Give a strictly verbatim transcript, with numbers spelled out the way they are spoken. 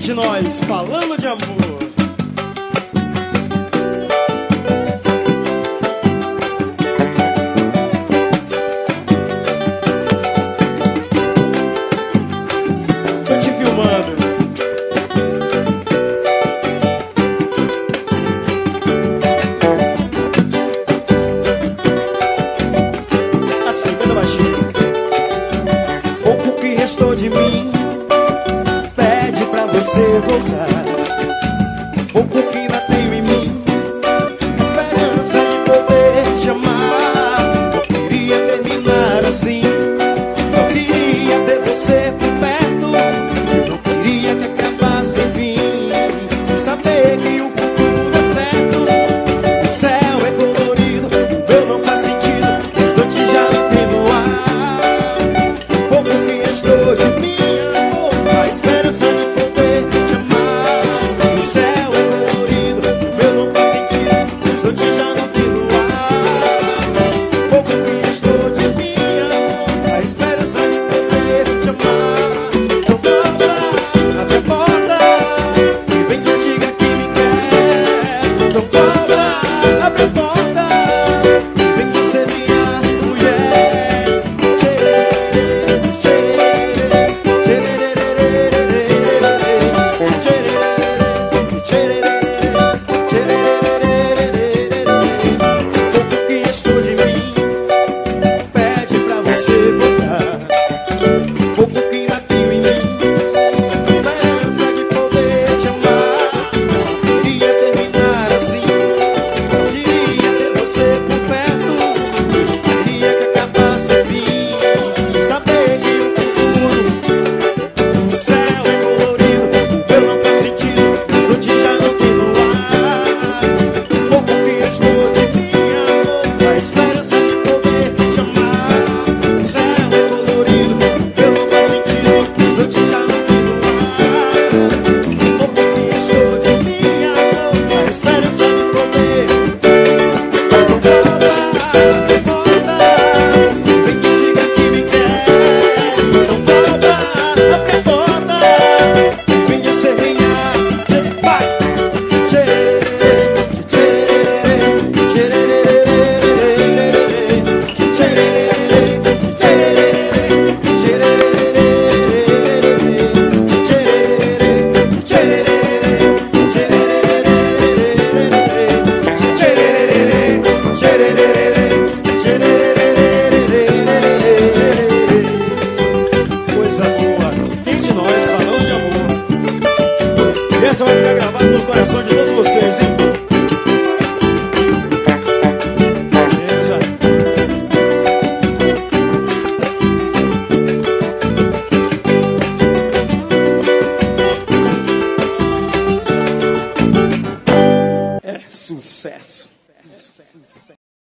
de nós, falando de amor. Tô te filmando. Assim, bem baixinho. Pouco que restou de mim pede pra você voltar. Pouco que ainda tenho em mim, esperança de poder te amar. Eu queria terminar assim, só queria ter você por perto. Eu não queria que acabasse enfim, saber que o futuro é certo. O céu é colorido, o meu não faz sentido, as noites já não tem luar. Pouco que restou de mim, a esperança de poder te amar. O céu é colorido, o meu não faz sentido, as noites já não tem luar. Pouco que restou de mim, a esperança de poder te amar. Então volta, abre a porta e venha, diga que me quer. Então volta, abre a porta e venha ser minha mulher. Pouco que restou de mim pede pra você voltar. Pouco que ainda tenho em mim, esperança de poder te amar. Não queria terminar assim, só queria ter você por perto. Não queria que acabasse enfim, saber que o futuro, o céu é colorido, o meu não faz sentido, as noites já não tem luar. Pouco que restou de mim, amor, a esperança de poder te amar. O céu é colorido, o meu não faz sentido, as noites já não tem luar. Pouco que restou de mim, amor, a esperança de poder. Volta, abre a porta e venha, diga que me quer. Então volta, abre a porta e venha ser minha. Vai! Coisa boa, quem de nós falando de amor? E essa vai ficar gravada nos corações de todos vocês, hein?